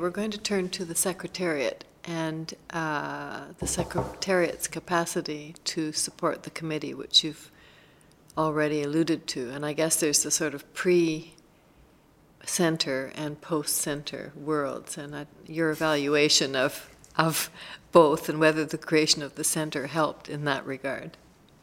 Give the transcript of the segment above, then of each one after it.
we're going to turn to the Secretariat and the Secretariat's capacity to support the committee, which you've already alluded to. And I guess there's the sort of pre-center and post-center worlds, and your evaluation of both and whether the creation of the center helped in that regard.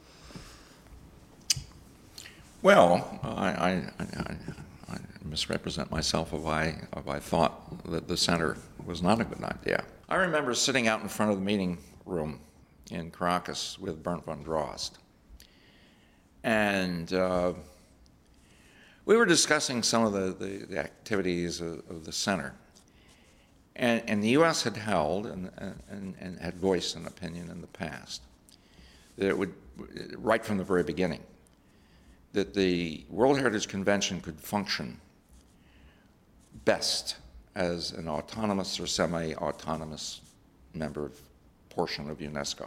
Well, I misrepresent myself if I thought that the center was not a good idea. I remember sitting out in front of the meeting room in Caracas with Bernd van Drost. And we were discussing some of the activities of the center. And the U.S. had held and had voiced an opinion in the past that it would, right from the very beginning, that the World Heritage Convention could function best as an autonomous or semi-autonomous portion of UNESCO.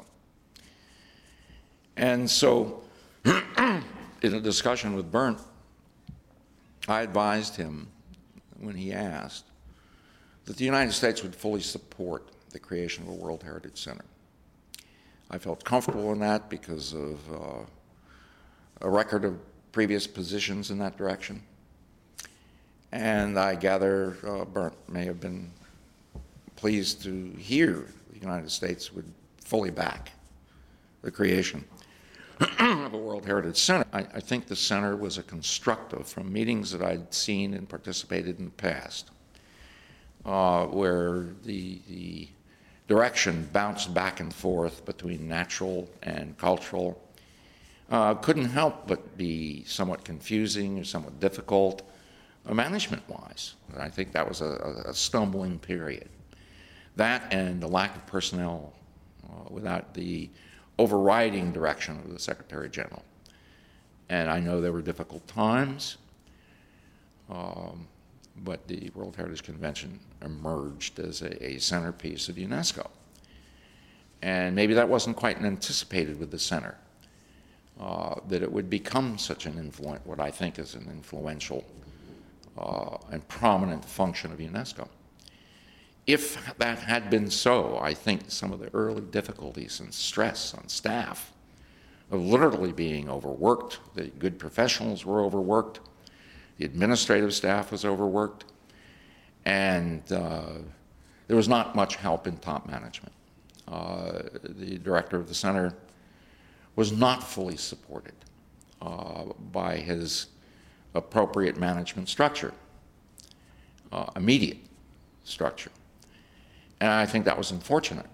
And so, in a discussion with Bernd, I advised him, when he asked, that the United States would fully support the creation of a World Heritage Center. I felt comfortable in that because of a record of previous positions in that direction. And I gather Bernd may have been pleased to hear the United States would fully back the creation of a World Heritage Center. I think the center was a constructive from meetings that I'd seen and participated in the past, where the direction bounced back and forth between natural and cultural. Couldn't help but be somewhat confusing or somewhat difficult management-wise. I think that was a stumbling period. That and the lack of personnel without the overriding direction of the Secretary General. And I know there were difficult times, but the World Heritage Convention emerged as a centerpiece of UNESCO. And maybe that wasn't quite anticipated with the center, that it would become such an what I think is an influential and prominent function of UNESCO. If that had been so, I think some of the early difficulties and stress on staff of literally being overworked, the good professionals were overworked, the administrative staff was overworked, and there was not much help in top management. The director of the center was not fully supported by his appropriate management structure, immediate structure. And I think that was unfortunate.